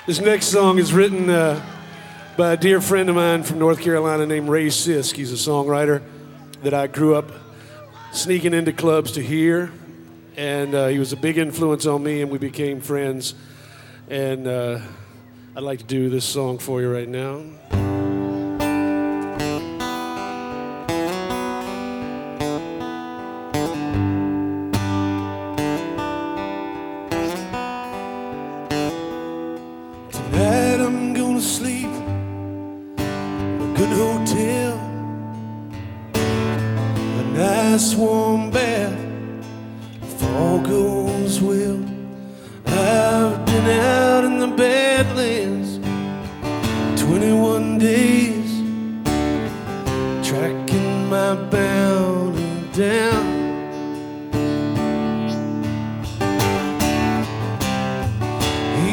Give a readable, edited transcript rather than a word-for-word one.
This next song is written by a dear friend of mine from North Carolina named Ray Sisk. He's a songwriter that I grew up sneaking into clubs to hear, and he was a big influence on me, and we became friends. And I'd like to do this song for you right now. Tonight I'm gonna sleep in a good hotel, a nice warm bed.